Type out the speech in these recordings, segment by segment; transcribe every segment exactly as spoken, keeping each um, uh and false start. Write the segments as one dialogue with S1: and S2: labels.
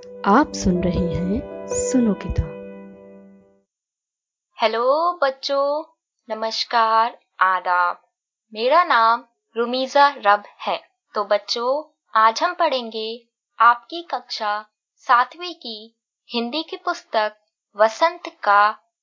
S1: आप सुन रहे हैं सुनो किताब।
S2: हेलो बच्चों, नमस्कार, आदाब। मेरा नाम रुमीजा रब है। तो बच्चों, आज हम पढ़ेंगे आपकी कक्षा सातवीं की हिंदी की पुस्तक वसंत का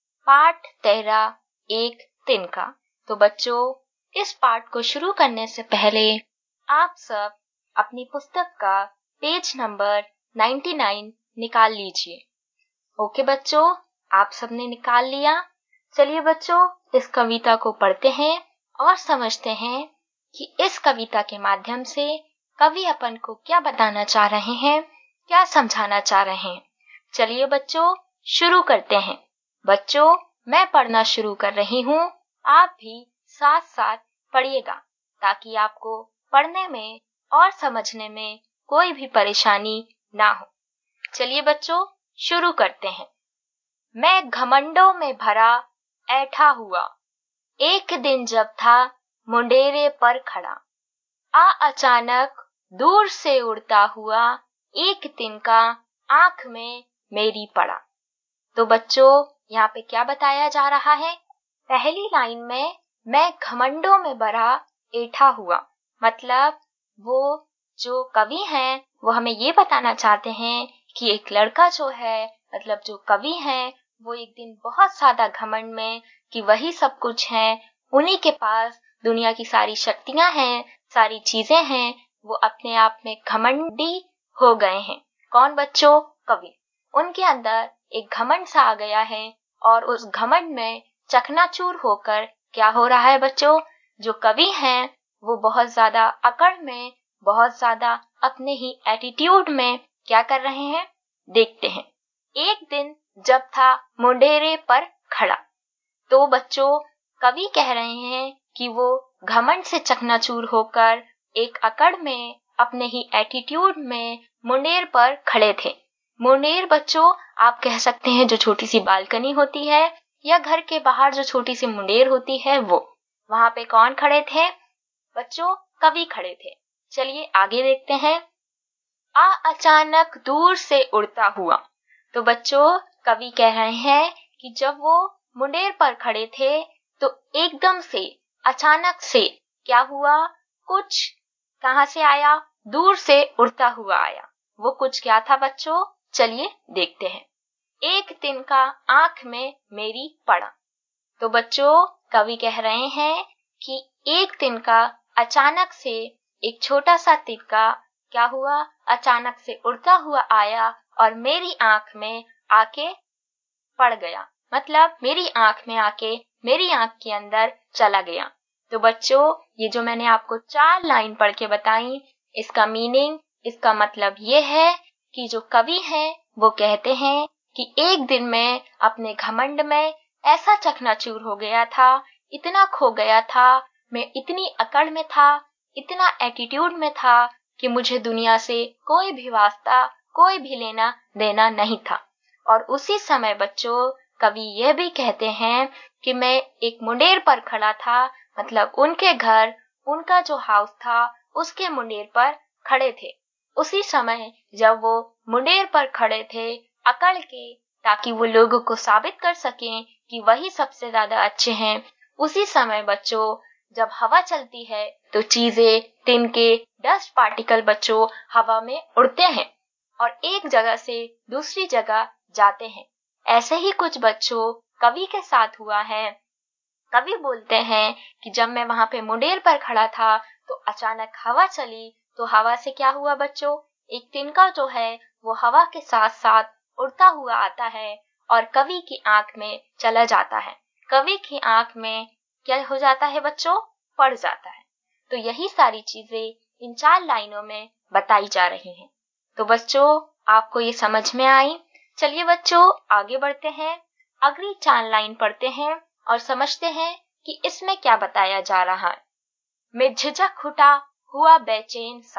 S2: पाठ तेरा एक तिनका। तो बच्चों, इस पाठ को शुरू करने से पहले आप सब अपनी पुस्तक का पेज नंबर निन्यानवे निकाल लीजिए। ओके बच्चों, आप सबने निकाल लिया। चलिए बच्चों, इस कविता को पढ़ते हैं और समझते हैं कि इस कविता के माध्यम से कवि अपन को क्या बताना चाह रहे हैं, क्या समझाना चाह रहे हैं। चलिए बच्चों, शुरू करते हैं। बच्चों, मैं पढ़ना शुरू कर रही हूँ, आप भी साथ साथ पढ़िएगा ताकि आपको पढ़ने में और समझने में कोई भी परेशानी ना हो। चलिए बच्चों, शुरू करते हैं। मैं घमंडों में भरा ऐठा हुआ, एक दिन जब था मुंडेरे पर खड़ा, आ अचानक दूर से उड़ता हुआ एक तिनका आंख में मेरी पड़ा। तो बच्चों, यहाँ पे क्या बताया जा रहा है? पहली लाइन में मैं घमंडों में भरा ऐठा हुआ, मतलब वो जो कवि हैं वो हमें ये बताना चाहते हैं कि एक लड़का जो है, मतलब जो कवि हैं, वो एक दिन बहुत ज्यादा घमंड में कि वही सब कुछ है, उन्हीं के पास दुनिया की सारी शक्तियां हैं, सारी चीजें हैं, वो अपने आप में घमंडी हो गए हैं। कौन बच्चों? कवि। उनके अंदर एक घमंड सा आ गया है और उस घमंड में चकनाचूर होकर क्या हो रहा है बच्चों? जो कवि हैं वो बहुत ज्यादा अकड़ में, बहुत ज्यादा अपने ही एटीट्यूड में क्या कर रहे हैं, देखते हैं। एक दिन जब था मुंडेरे पर खड़ा, तो बच्चों कवि कह रहे हैं कि वो घमंड से चकनाचूर होकर एक अकड़ में, अपने ही एटीट्यूड में मुंडेर पर खड़े थे। मुंडेर बच्चों आप कह सकते हैं जो छोटी सी बालकनी होती है या घर के बाहर जो छोटी सी मुंडेर होती है वो। वहां पे कौन खड़े थे बच्चों? कवि खड़े थे। चलिए आगे देखते हैं। आ अचानक दूर से उड़ता हुआ, तो बच्चों कवि कह रहे हैं कि जब वो मुंडेर पर खड़े थे तो एकदम से, अचानक से क्या हुआ, कुछ कहां से आया? दूर से उड़ता हुआ आया। वो कुछ क्या था बच्चों? चलिए देखते हैं। एक तिनका आंख में मेरी पड़ा। तो बच्चों कवि कह रहे हैं कि एक तिनका अचानक से, एक छोटा सा तिनका क्या हुआ, अचानक से उड़ता हुआ आया और मेरी आंख में आके पड़ गया, मतलब मेरी आंख में आके मेरी आंख के अंदर चला गया। तो बच्चों ये जो मैंने आपको चार लाइन पढ़ के बताई, इसका मीनिंग, इसका मतलब ये है कि जो कवि हैं वो कहते हैं कि एक दिन मैं अपने घमंड में ऐसा चकनाचूर हो गया था, इतना खो गया था, मैं इतनी अकड़ में था, इतना एटीट्यूड में था कि मुझे दुनिया से कोई भी वास्ता, कोई भी लेना देना नहीं था। और उसी समय बच्चों कवि यह भी कहते हैं कि मैं एक मुंडेर पर खड़ा था, मतलब उनके घर, उनका जो हाउस था उसके मुंडेर पर खड़े थे। उसी समय जब वो मुंडेर पर खड़े थे अकड़ के, ताकि वो लोगों को साबित कर सकें कि वही सबसे ज्यादा अच्छे हैं, उसी समय बच्चों जब हवा चलती है तो चीजें, तिनके, डस्ट पार्टिकल बच्चों हवा में उड़ते हैं और एक जगह से दूसरी जगह जाते हैं। ऐसे ही कुछ बच्चों कवि के साथ हुआ है। कवि बोलते हैं कि जब मैं वहां पे मुंडेर पर खड़ा था तो अचानक हवा चली, तो हवा से क्या हुआ बच्चों, एक तिनका जो है वो हवा के साथ साथ उड़ता हुआ आता है और कवि की आंख में चला जाता है। कवि की आंख में क्या हो जाता है बच्चों? पड़ जाता है। तो यही सारी चीजें इन चार लाइनों में बताई जा रही हैं। तो बच्चों आपको ये समझ में आई? चलिए बच्चों आगे बढ़ते हैं, अगली चार लाइन पढ़ते हैं और समझते हैं कि इसमें क्या बताया जा रहा है। मैं झिझक उठा हुआ बेचैन सा।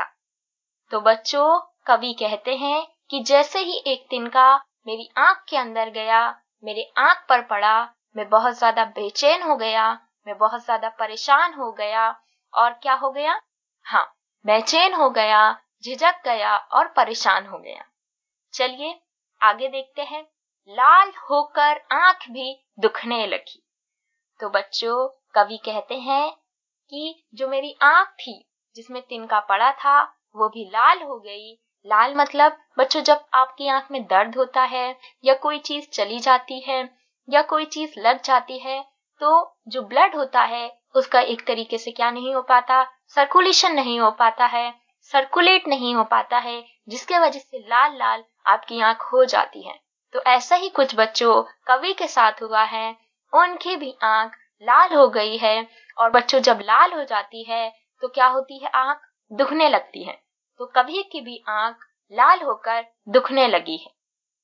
S2: तो बच्चों कवि कहते हैं कि जैसे ही एक तिनका मेरी आंख के अंदर गया, मेरे आंख पर पड़ा, मैं बहुत ज्यादा बेचैन हो गया, मैं बहुत ज्यादा परेशान हो गया और क्या हो गया? हाँ, बेचैन हो गया, झिझक गया और परेशान हो गया। चलिए आगे देखते हैं। लाल होकर आंख भी दुखने लगी। तो बच्चों, कवि कहते हैं कि जो मेरी आंख थी जिसमें तिनका पड़ा था वो भी लाल हो गई। लाल मतलब बच्चों, जब आपकी आंख में दर्द होता है या कोई चीज चली जाती है या कोई चीज लग जाती है तो जो ब्लड होता है उसका एक तरीके से क्या नहीं हो पाता, सर्कुलेशन नहीं हो पाता है, सर्कुलेट नहीं हो पाता है, जिसके वजह से लाल लाल आपकी आंख हो जाती है। तो ऐसा ही कुछ बच्चों कवि के साथ हुआ है, उनकी भी आंख लाल हो गई है। और बच्चों, जब लाल हो जाती है तो क्या होती है, आंख दुखने लगती है। तो कवि की भी आंख लाल होकर दुखने लगी है।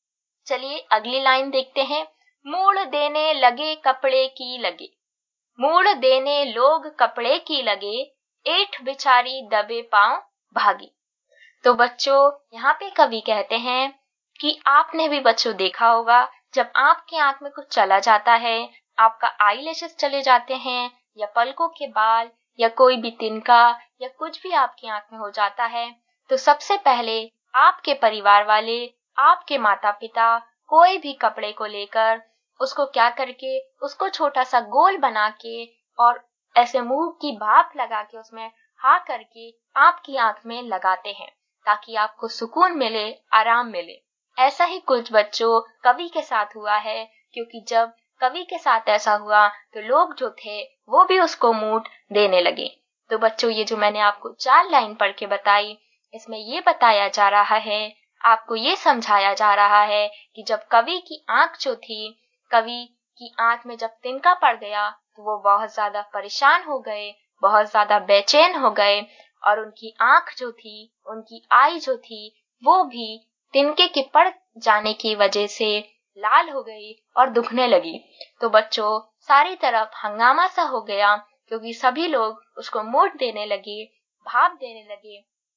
S2: चलिए अगली लाइन देखते हैं। मोड़ देने लगे कपड़े की लगे, मोड़ देने लोग कपड़े की लगे, ऐठ बेचारी दबे पांव भागी। तो बच्चों, यहाँ पे कवि कहते हैं कि आपने भी बच्चों देखा होगा, जब आपकी आंख में कुछ चला जाता है, आपका आईलैशेस चले जाते हैं या पलकों के बाल या कोई भी तिनका या कुछ भी आपकी आंख में हो जाता है, तो सबसे पहले आपके परिवार वाले, आपके माता पिता कोई भी कपड़े को लेकर उसको क्या करके, उसको छोटा सा गोल बना के और ऐसे मुंह की भाप लगा के उसमें हा करके आपकी आंख में लगाते हैं ताकि आपको सुकून मिले, आराम मिले। ऐसा ही कुछ बच्चों कवि के साथ हुआ है, क्योंकि जब कवि के साथ ऐसा हुआ तो लोग जो थे वो भी उसको मूड देने लगे। तो बच्चों, ये जो मैंने आपको चार लाइन पढ़ के बताई, इसमें ये बताया जा रहा है, आपको ये समझाया जा रहा है कि जब कवि की आंख जो थी, कवि की आंख में जब तिनका पड़ गया तो वो बहुत ज्यादा परेशान हो गए, बहुत ज्यादा बेचैन हो गए और उनकी आंख जो थी, उनकी आई जो थी, वो भी तिनके के पड़ जाने की वजह से लाल हो गई और दुखने लगी। तो बच्चों, सारी तरफ हंगामा सा हो गया, क्योंकि सभी लोग उसको मोड़ देने लगे, भाप देने लगे,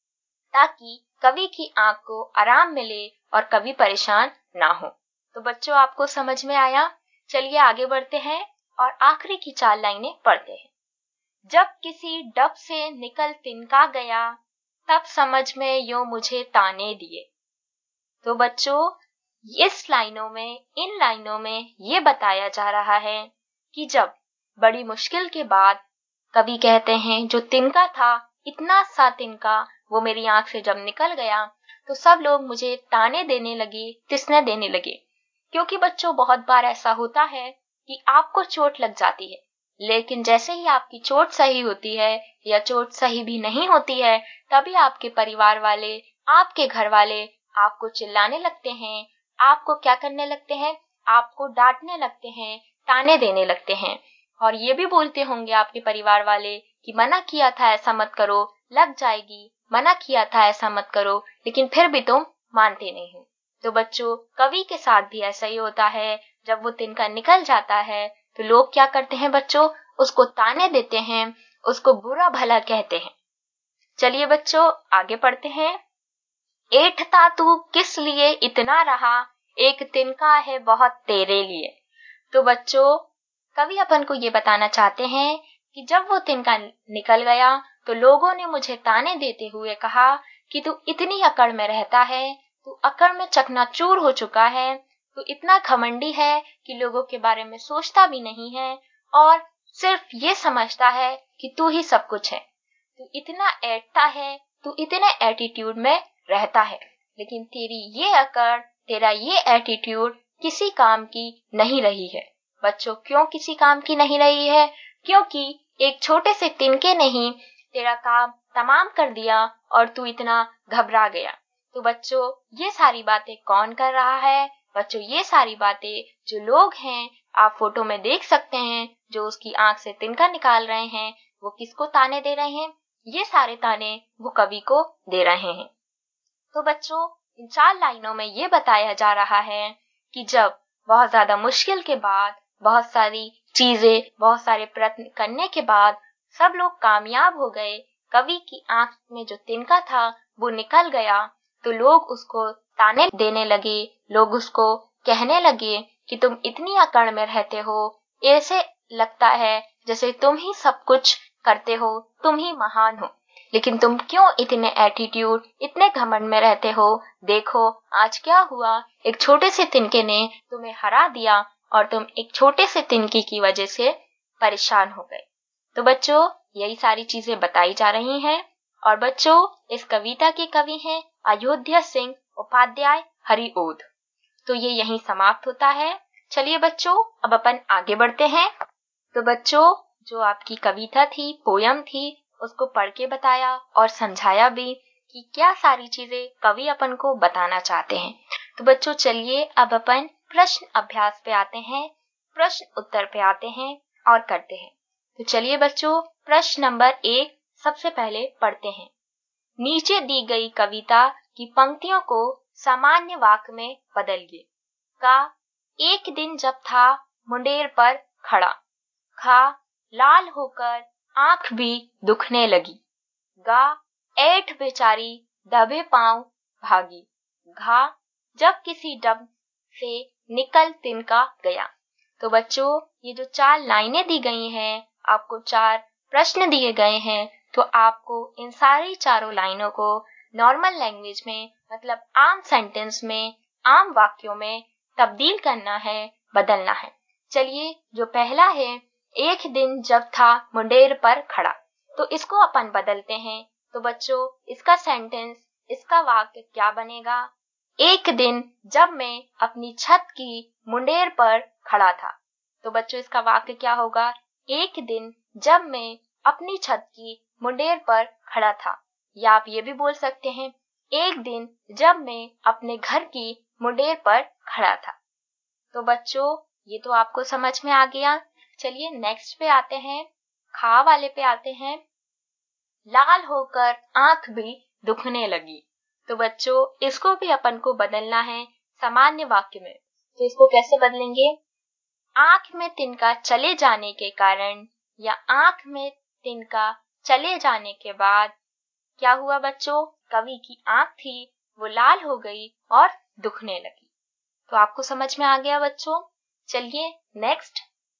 S2: ताकि कवि की आंख को आराम मिले और कवि परेशान ना हो। तो बच्चों, आपको समझ में आया? चलिए आगे बढ़ते हैं और आखिरी की चार लाइनें पढ़ते हैं। जब किसी डब से निकल तिनका गया, तब समझ में यूं मुझे ताने दिए। तो बच्चों, इस लाइनों में, इन लाइनों में ये बताया जा रहा है कि जब बड़ी मुश्किल के बाद कवि कहते हैं जो तिनका था, इतना सा तिनका वो मेरी आंख से जब निकल गया तो सब लोग मुझे ताने देने लगे, तिसने देने लगे। क्योंकि बच्चों, बहुत बार ऐसा होता है कि आपको चोट लग जाती है, लेकिन जैसे ही आपकी चोट सही होती है या चोट सही भी नहीं होती है, तभी आपके परिवार वाले, आपके घर वाले आपको चिल्लाने लगते हैं, आपको क्या करने लगते हैं, आपको डांटने लगते हैं, ताने देने लगते हैं। और ये भी बोलते होंगे आपके परिवार वाले कि मना किया था ऐसा मत करो, लग जाएगी, मना किया था ऐसा मत करो, लेकिन फिर भी तुम मानते नहीं हो। तो बच्चों, कवि के साथ भी ऐसा ही होता है। जब वो तिनका निकल जाता है तो लोग क्या करते हैं बच्चों, उसको ताने देते हैं, उसको बुरा भला कहते हैं। चलिए बच्चों आगे पढ़ते हैं। ऐठता तू किस लिए इतना रहा, एक तिनका है बहुत तेरे लिए। तो बच्चों, कवि अपन को ये बताना चाहते हैं कि जब वो तिनका निकल गया तो लोगों ने मुझे ताने देते हुए कहा कि तू इतनी अकड़ में रहता है, तू अकड़ में चकनाचूर हो चुका है, तू इतना घमंडी है कि लोगों के बारे में सोचता भी नहीं है और सिर्फ ये समझता है कि तू ही सब कुछ है, तू इतना ऐठता है, तू इतने एटीट्यूड में रहता है, लेकिन तेरी ये अकड़, तेरा ये एटीट्यूड किसी काम की नहीं रही है। बच्चों, क्यों किसी काम की नहीं रही है? क्योंकि एक छोटे से तिनके ने ही तेरा काम तमाम कर दिया और तू इतना घबरा गया। तो बच्चों, ये सारी बातें कौन कर रहा है? बच्चों, ये सारी बातें जो लोग हैं, आप फोटो में देख सकते हैं, जो उसकी आंख से तिनका निकाल रहे हैं, वो किसको ताने दे रहे हैं? ये सारे ताने वो कवि को दे रहे हैं। तो बच्चों, इन चार लाइनों में ये बताया जा रहा है कि जब बहुत ज्यादा मुश्किल के बाद, बहुत सारी चीजें, बहुत सारे प्रयत्न करने के बाद सब लोग कामयाब हो गए, कवि की आंख में जो तिनका था वो निकल गया, तो लोग उसको ताने देने लगे, लोग उसको कहने लगे कि तुम इतनी अकड़ में रहते हो, ऐसे लगता है जैसे तुम ही सब कुछ करते हो, तुम ही महान हो। लेकिन तुम क्यों इतने एटीट्यूड, इतने घमंड में रहते हो? देखो आज क्या हुआ, एक छोटे से तिनके ने तुम्हें हरा दिया और तुम एक छोटे से तिनके की वजह से परेशान हो गए। तो बच्चों यही सारी चीजें बताई जा रही हैं। और बच्चों इस कविता के कवि हैं अयोध्या सिंह उपाध्याय हरिओध। तो ये यहीं समाप्त होता है। चलिए बच्चों अब अपन आगे बढ़ते हैं। तो बच्चों जो आपकी कविता थी, पोयम थी, उसको पढ़ के बताया और समझाया भी कि क्या सारी चीजें कवि अपन को बताना चाहते हैं। तो बच्चों चलिए अब अपन प्रश्न अभ्यास पे आते हैं, प्रश्न उत्तर पे आते हैं और करते हैं। तो चलिए बच्चों प्रश्न नंबर एक सबसे पहले पढ़ते हैं। नीचे दी गई कविता की पंक्तियों को सामान्य वाक्य में बदलिए। का एक दिन जब था मुंडेर पर खड़ा। खा लाल होकर आंख भी दुखने लगी। गा ऐठ बेचारी दबे पांव भागी। घा जब किसी डब से निकल तिनका गया। तो बच्चों ये जो चार लाइनें दी गई हैं, आपको चार प्रश्न दिए गए हैं, तो आपको इन सारी चारों लाइनों को नॉर्मल लैंग्वेज में मतलब आम सेंटेंस में, आम वाक्यों में तब्दील करना है, बदलना है। चलिए जो पहला है, एक दिन जब था मुंडेर पर खड़ा, तो इसको अपन बदलते हैं। तो बच्चों इसका सेंटेंस, इसका वाक्य क्या बनेगा? एक दिन जब मैं अपनी छत की मुंडेर पर खड़ा था। तो बच्चों इसका वाक्य क्या होगा? एक दिन जब मैं अपनी छत की मुंडेर पर खड़ा था। या आप ये भी बोल सकते हैं एक दिन जब मैं अपने घर की मुंडेर पर खड़ा था। तो बच्चों ये तो आपको समझ में आ गया। चलिए नेक्स्ट पे आते हैं, खा वाले पे आते हैं। लाल होकर आंख भी दुखने लगी। तो बच्चों इसको भी अपन को बदलना है सामान्य वाक्य में। तो इसको कैसे बदलेंगे? आंख में तिनका चले जाने के कारण या आंख में तिनका चले जाने के बाद क्या हुआ बच्चों? कवि की आंख थी वो लाल हो गई और दुखने लगी। तो आपको समझ में आ गया बच्चों। चलिए नेक्स्ट,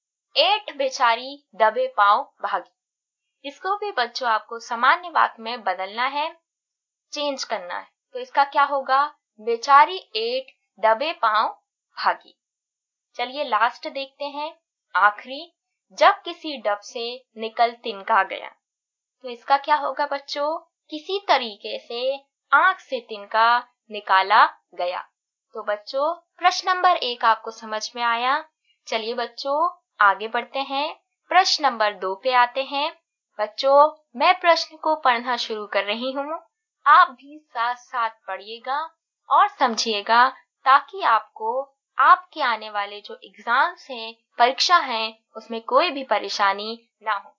S2: ऐठ बेचारी दबे पांव भागी। इसको भी बच्चों आपको सामान्य वाक्य में बदलना है, चेंज करना है। तो इसका क्या होगा? बेचारी ऐठ दबे पांव भागी। चलिए लास्ट देखते हैं, आखिरी, जब किसी डब से निकल तिनका गया। तो इसका क्या होगा बच्चों? किसी तरीके से आंख से तिनका निकाला गया। तो बच्चों प्रश्न नंबर एक आपको समझ में आया। चलिए बच्चों आगे बढ़ते हैं, प्रश्न नंबर दो पे आते हैं। बच्चों मैं प्रश्न को पढ़ना शुरू कर रही हूँ, आप भी साथ साथ पढ़िएगा और समझिएगा, ताकि आपको आपके आने वाले जो एग्जाम्स हैं, परीक्षा हैं, उसमें कोई भी परेशानी ना हो।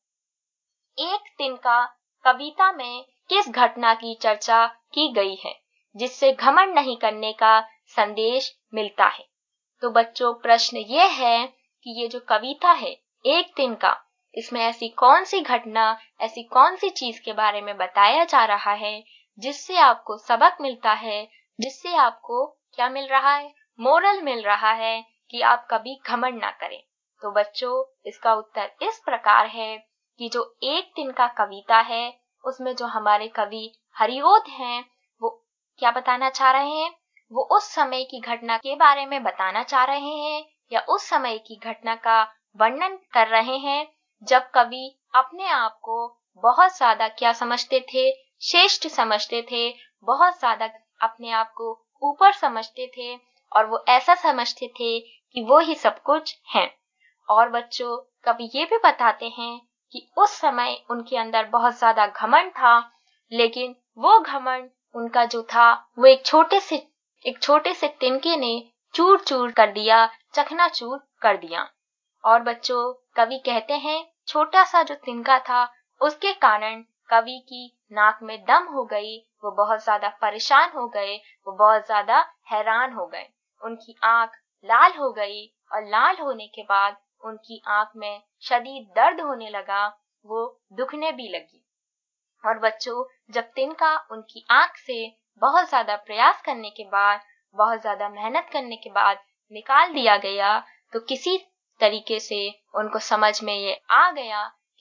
S2: एक तिनका कविता में किस घटना की चर्चा की गई है जिससे घमंड नहीं करने का संदेश मिलता है? तो बच्चों प्रश्न ये है कि ये जो कविता है एक तिनका, इसमें ऐसी कौन सी घटना, ऐसी कौन सी चीज के बारे में बताया जा रहा है जिससे आपको सबक मिलता है, जिससे आपको क्या मिल रहा है? मोरल मिल रहा है कि आप कभी घमंड ना करें। तो बच्चों इसका उत्तर इस प्रकार है कि जो एक तिनका कविता है उसमें जो हमारे कवि हरिओध हैं वो क्या बताना चाह रहे हैं? वो उस समय की घटना के बारे में बताना चाह रहे हैं या उस समय की घटना का वर्णन कर रहे हैं जब कवि अपने आप को बहुत ज्यादा क्या समझते थे? श्रेष्ठ समझते थे, बहुत ज्यादा अपने आप को ऊपर समझते थे और वो ऐसा समझते थे कि वो ही सब कुछ हैं। और बच्चों कवि ये भी बताते हैं कि उस समय उनके अंदर बहुत ज्यादा घमंड था, लेकिन वो घमंड उनका जो था वो एक छोटे से एक छोटे से तिनके ने चूर चूर कर दिया, चकनाचूर कर दिया। और बच्चों कवि कहते हैं छोटा सा जो तिनका था उसके कारण कवि की नाक में दम हो गई, वो बहुत ज्यादा परेशान हो गए, वो बहुत ज्यादा हैरान हो गए, उनकी आंख लाल हो गई और लाल होने के बाद उनकी आंख में शदीद दर्द होने लगा, वो दुखने भी लगी। और बच्चों जब तिनका उनकी आंख से बहुत ज्यादा प्रयास करने के बाद, बहुत ज्यादा मेहनत करने के बाद निकाल दिया गया, तो किसी तरीके से उनको समझ में ये आ गया कि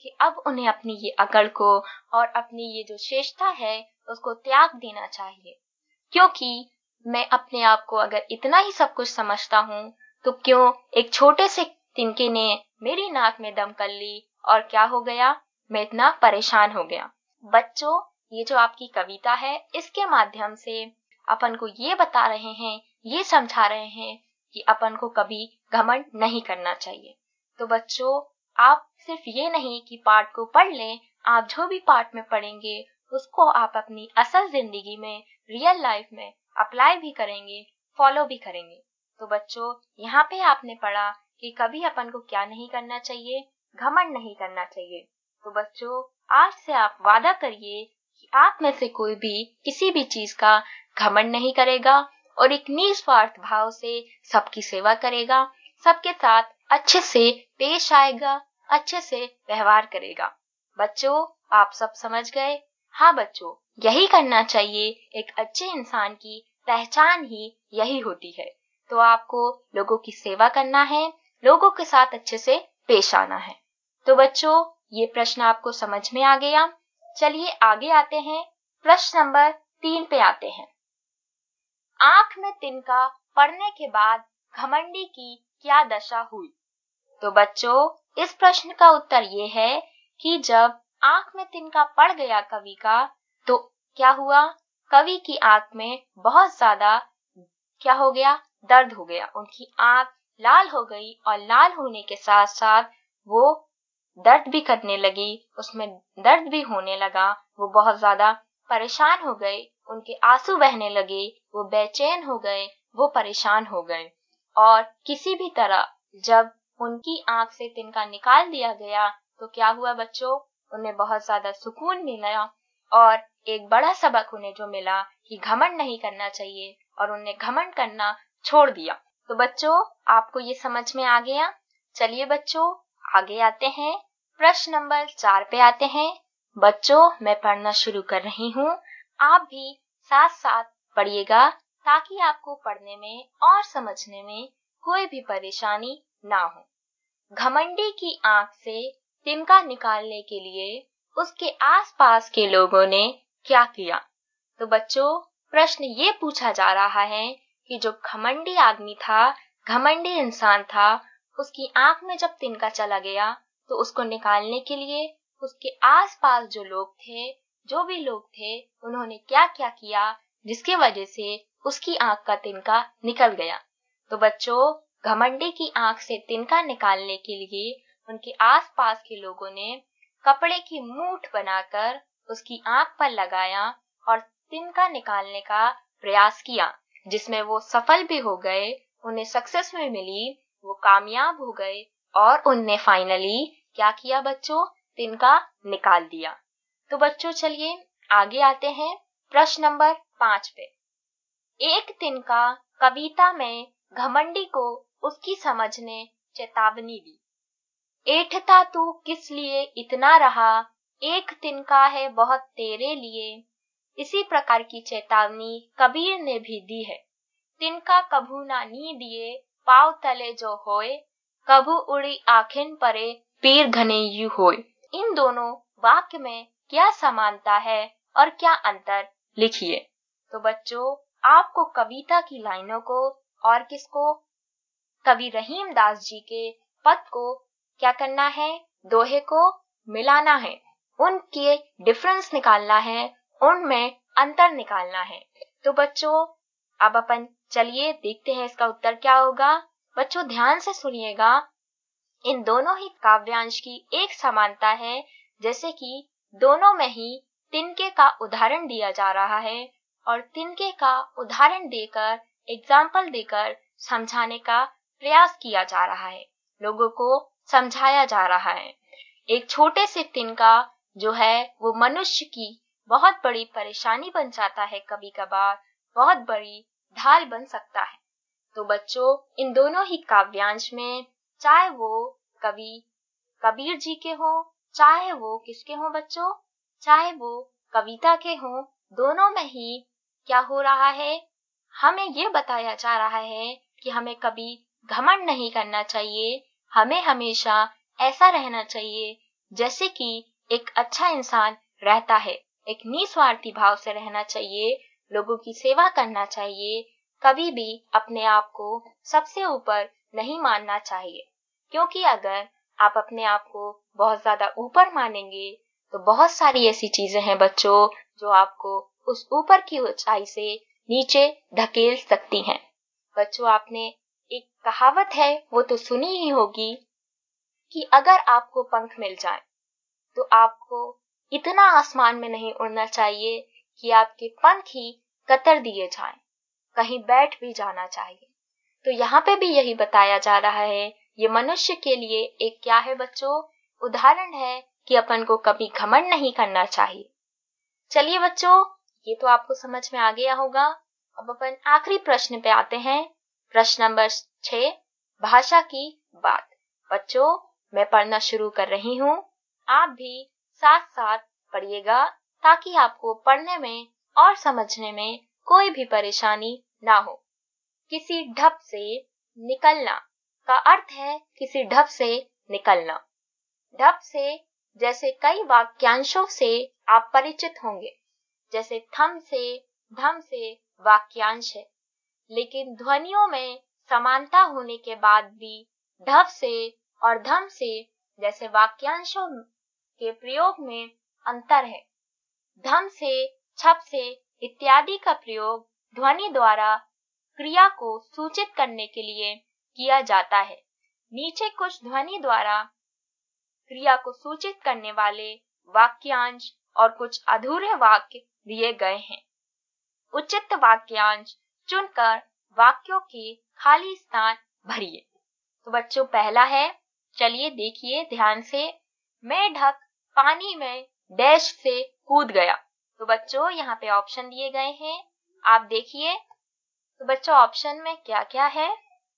S2: कि अब उन्हें अपनी ये अकड़ को और अपनी ये जो श्रेष्ठता है उसको त्याग देना चाहिए। क्योंकि मैं अपने आप को अगर इतना ही सब कुछ समझता हूँ तो क्यों एक छोटे से तिनके ने मेरी नाक में दम कर ली और क्या हो गया, मैं इतना परेशान हो गया। बच्चों, ये जो आपकी कविता है इसके माध्यम से अपन को ये बता रहे हैं, ये समझा रहे हैं कि अपन को कभी घमंड नहीं करना चाहिए। तो बच्चों, आप सिर्फ ये नहीं कि पाठ को पढ़ लें, आप जो भी पाठ में पढ़ेंगे उसको आप अपनी असल जिंदगी में, रियल लाइफ में अप्लाई भी करेंगे, फॉलो भी करेंगे। तो बच्चों, यहाँ पे आपने पढ़ा कि कभी अपन को क्या नहीं करना चाहिए, घमंड नहीं करना चाहिए। तो बच्चों, आज से आप वादा करिए कि आप में से कोई भी किसी भी चीज का घमंड नहीं करेगा और एक निस्वार्थ भाव से सबकी सेवा करेगा, सबके साथ अच्छे से पेश आएगा, अच्छे से व्यवहार करेगा। बच्चों, आप सब समझ गए? हाँ बच्चों, यही करना चाहिए। एक अच्छे इंसान की पहचान ही यही होती है। तो आपको लोगों की सेवा करना है, लोगों के साथ अच्छे से पेश आना है। तो बच्चों, ये प्रश्न आपको समझ में आ गया। चलिए आगे आते हैं, प्रश्न नंबर तीन पे आते हैं। आंख में तिनका पड़ने के बाद घमंडी की क्या दशा हुई? तो बच्चों, इस प्रश्न का उत्तर ये है कि जब आंख में तिनका पड़ गया कवि का तो क्या हुआ, कवि की आंख में बहुत ज्यादा क्या हो गया, दर्द हो गया। उनकी आंख लाल हो गई और लाल होने के साथ साथ वो दर्द भी करने लगी, उसमें दर्द भी होने लगा। वो बहुत ज्यादा परेशान हो गए, उनके आंसू बहने लगे, वो बेचैन हो गए, वो परेशान हो गए। और किसी भी तरह जब उनकी आंख से तिनका निकाल दिया गया तो क्या हुआ बच्चों, उन्हें बहुत ज्यादा सुकून मिला और एक बड़ा सबक उन्हें जो मिला कि घमंड नहीं करना चाहिए और उन्हें घमंड करना छोड़ दिया। तो बच्चों, आपको ये समझ में आ गया? चलिए बच्चों, आगे आते हैं, प्रश्न नंबर चार पे आते हैं। बच्चों, मैं पढ़ना शुरू कर रही हूँ, आप भी साथ साथ पढ़िएगा ताकि आपको पढ़ने में और समझने में कोई भी परेशानी ना हो। घमंडी की आंख से तिनका निकालने के लिए उसके आसपास के लोगों ने क्या किया? तो बच्चों, प्रश्न ये पूछा जा रहा है कि जो घमंडी आदमी था, घमंडी इंसान था, उसकी आंख में जब तिनका चला गया तो उसको निकालने के लिए उसके आसपास जो लोग थे, जो भी लोग थे, उन्होंने क्या क्या किया जिसकी वजह से उसकी आंख का तिनका निकल गया। तो बच्चों, घमंडी की आंख से तिनका निकालने के लिए उनके आसपास के लोगों ने कपड़े की मूठ बनाकर उसकी आंख पर लगाया और तिनका निकालने का प्रयास किया, जिसमें वो सफल भी हो गए, उन्हें सक्सेस में मिली, वो कामयाब हो गए और उनने फाइनली क्या किया बच्चों, तिनका निकाल दिया। तो बच्चों चलिए आगे आते हैं, प्रश्न नंबर पांच पे। एक तिनका कविता में घमंडी को उसकी समझ ने चेतावनी दी। ऐठता तू किस लिए इतना रहा, एक तिनका है बहुत तेरे लिए। इसी प्रकार की चेतावनी कबीर ने भी दी है। तिनका कभू ना नी दिए, पाव तले जो होए, कभू उड़ी आखिन परे, पीर घने यू होए। इन दोनों वाक्य में क्या समानता है और क्या अंतर, लिखिए। तो बच्चों, आपको कविता की लाइनों को और किसको, कवि रहीम दास जी के पद को क्या करना है, दोहे को मिलाना है, उनके डिफरेंस निकालना है, उनमें अंतर निकालना है। तो बच्चों, अब अपन चलिए देखते हैं इसका उत्तर क्या होगा। बच्चों ध्यान से सुनिएगा, इन दोनों ही काव्यांश की एक समानता है, जैसे कि दोनों में ही तिनके का उदाहरण दिया जा रहा है और तिनके का उदाहरण देकर, एग्जाम्पल देकर समझाने का प्रयास किया जा रहा है, लोगों को समझाया जा रहा है। एक छोटे से तिनका जो है वो मनुष्य की बहुत बड़ी परेशानी बन जाता है, कभी कभार बहुत बड़ी ढाल बन सकता है। तो बच्चों, इन दोनों ही काव्यांश में, चाहे वो कवि कबीर जी के हो, चाहे वो किसके हो बच्चों, चाहे वो कविता के हो, दोनों में ही क्या हो रहा है, हमें ये बताया जा रहा है कि हमें कभी घमंड नहीं करना चाहिए, हमें हमेशा ऐसा रहना चाहिए जैसे कि एक अच्छा इंसान रहता है, एक निस्वार्थी भाव से रहना चाहिए, लोगों की सेवा करना चाहिए, कभी भी अपने आप को सबसे ऊपर नहीं मानना चाहिए। क्योंकि अगर आप अपने आप को बहुत ज्यादा ऊपर मानेंगे तो बहुत सारी ऐसी चीजें हैं बच्चों जो आपको उस ऊपर की ऊंचाई से नीचे धकेल सकती हैं। बच्चों, आपने एक कहावत है वो तो सुनी ही होगी कि अगर आपको पंख मिल जाए तो आपको इतना आसमान में नहीं उड़ना चाहिए कि आपके पंख ही कतर दिए जाएं, कहीं बैठ भी जाना चाहिए। तो यहाँ पे भी यही बताया जा रहा है, ये मनुष्य के लिए एक क्या है बच्चों, उदाहरण है कि अपन को कभी घमंड नहीं करना चाहिए। चलिए बच्चों, ये तो आपको समझ में आ गया होगा। अब अपन आखिरी प्रश्न पे आते हैं, प्रश्न नंबर छह, भाषा की बात। बच्चों, मैं पढ़ना शुरू कर रही हूँ, आप भी साथ साथ पढ़िएगा ताकि आपको पढ़ने में और समझने में कोई भी परेशानी ना हो। किसी ढप से निकलना का अर्थ है किसी ढप से निकलना। ढप से जैसे कई वाक्यांशों से आप परिचित होंगे, जैसे थम से, धम से वाक्यांश है, लेकिन ध्वनियों में समानता होने के बाद भी ढप से और धम से जैसे वाक्यांशों के प्रयोग में अंतर है। धम से, छप से इत्यादि का प्रयोग ध्वनि द्वारा क्रिया को सूचित करने के लिए किया जाता है। नीचे कुछ ध्वनि द्वारा क्रिया को सूचित करने वाले वाक्यांश और कुछ अधूरे वाक्य दिए गए हैं। उचित वाक्यांश चुनकर वाक्यों के खाली स्थान भरिए। तो बच्चों, पहला है, चलिए देखिए ध्यान से, मैं ढक पानी में डैश से कूद गया। तो बच्चों, यहाँ पे ऑप्शन दिए गए हैं, आप देखिए। तो बच्चों, ऑप्शन में क्या क्या है,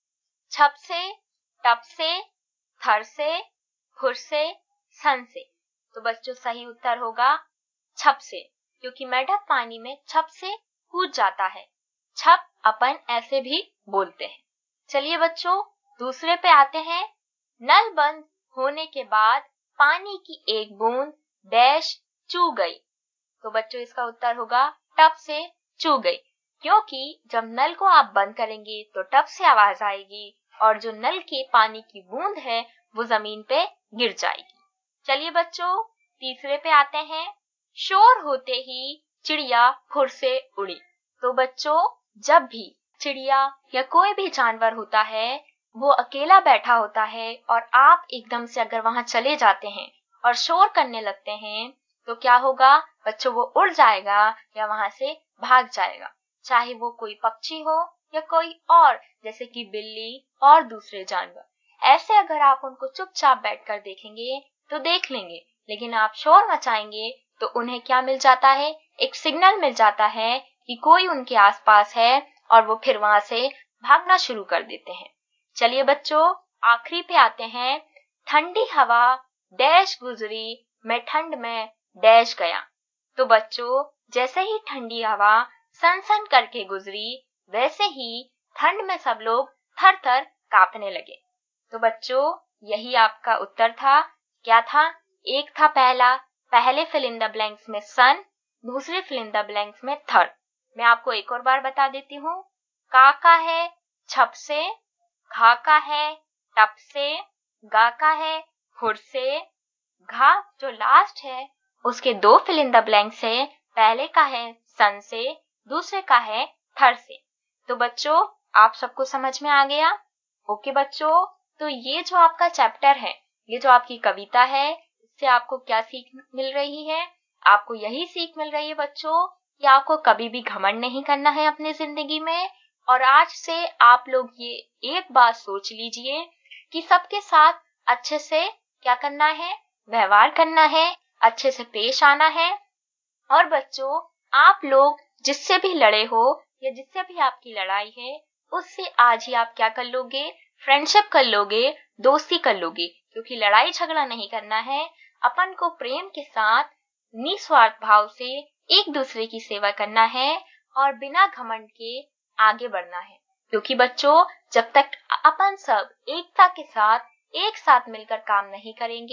S2: छप से, टप से, थर से, खुर से, सन से। तो बच्चों, सही उत्तर होगा छप से, क्योंकि मेढक पानी में छप से कूद जाता है। छप अपन ऐसे भी बोलते हैं। चलिए बच्चों, दूसरे पे आते हैं, नल बंद होने के बाद पानी की एक बूंद डैश चू गई। तो बच्चों, इसका उत्तर होगा टप से चू गई, क्योंकि जब नल को आप बंद करेंगे तो टप से आवाज आएगी और जो नल के पानी की बूंद है वो जमीन पे गिर जाएगी। चलिए बच्चों, तीसरे पे आते हैं, शोर होते ही चिड़िया फुर से उड़ी। तो बच्चों, जब भी चिड़िया या कोई भी जानवर होता है वो अकेला बैठा होता है और आप एकदम से अगर वहां चले जाते हैं और शोर करने लगते हैं तो क्या होगा बच्चों, वो उड़ जाएगा या वहां से भाग जाएगा, चाहे वो कोई पक्षी हो या कोई और, जैसे कि बिल्ली और दूसरे जानवर। ऐसे अगर आप उनको चुपचाप बैठकर देखेंगे तो देख लेंगे, लेकिन आप शोर मचाएंगे तो उन्हें क्या मिल जाता है, एक सिग्नल मिल जाता है कि कोई उनके आसपास है और वो फिर वहां से भागना शुरू कर देते हैं। चलिए बच्चों, आखिरी पे आते हैं, ठंडी हवा डैश गुजरी, मैं ठंड में डैश गया। तो बच्चों, जैसे ही ठंडी हवा सन सन करके गुजरी वैसे ही ठंड में सब लोग थर थर कांपने लगे। तो बच्चों, यही आपका उत्तर था। क्या था? एक था पहला, पहले फिल इन द ब्लैंक्स में सन, दूसरे फिल इन द ब्लैंक्स में थर। मैं आपको एक और बार बता देती हूँ, का का है छप से, खा का है टप से, गा का है खुर से, घा जो लास्ट है उसके दो फिल इन द ब्लैंक्स है, पहले का है सन से, दूसरे का है थर से। तो बच्चों, आप सबको समझ में आ गया? ओके बच्चों, तो ये जो आपका चैप्टर है, ये जो आपकी कविता है, इससे आपको क्या सीख मिल रही है? आपको यही सीख मिल रही है बच्चों कि आपको कभी भी घमंड नहीं करना है अपनी जिंदगी में। और आज से आप लोग ये एक बात सोच लीजिए कि सबके साथ अच्छे से क्या करना है, व्यवहार करना है, अच्छे से पेश आना है। और बच्चों, आप लोग जिससे भी लड़े हो या जिससे भी आपकी लड़ाई है, उससे आज ही आप क्या कर लोगे, फ्रेंडशिप कर लोगे, दोस्ती कर लोगे, क्योंकि लड़ाई झगड़ा नहीं करना है। अपन को प्रेम के साथ निस्वार्थ भाव से एक दूसरे की सेवा करना है और बिना घमंड के आगे बढ़ना है। क्योंकि बच्चों, जब तक अपन सब एकता के साथ एक साथ मिलकर काम नहीं करेंगे,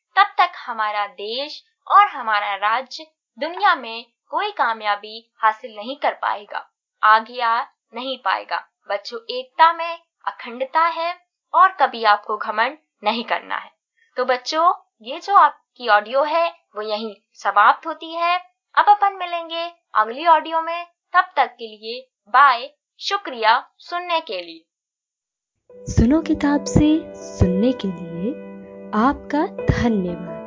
S2: तब तक हमारा देश और हमारा राज्य दुनिया में कोई कामयाबी हासिल नहीं कर पाएगा, आगे आ नहीं पाएगा। बच्चों, एकता में अखंडता है और कभी आपको घमंड नहीं करना है। तो बच्चों, ये जो आपकी ऑडियो है वो यहीं समाप्त होती है। अब अपन मिलेंगे अगली ऑडियो में, तब तक के लिए बाय। शुक्रिया सुनने के लिए।
S1: सुनो किताब से सुनने के लिए आपका धन्यवाद।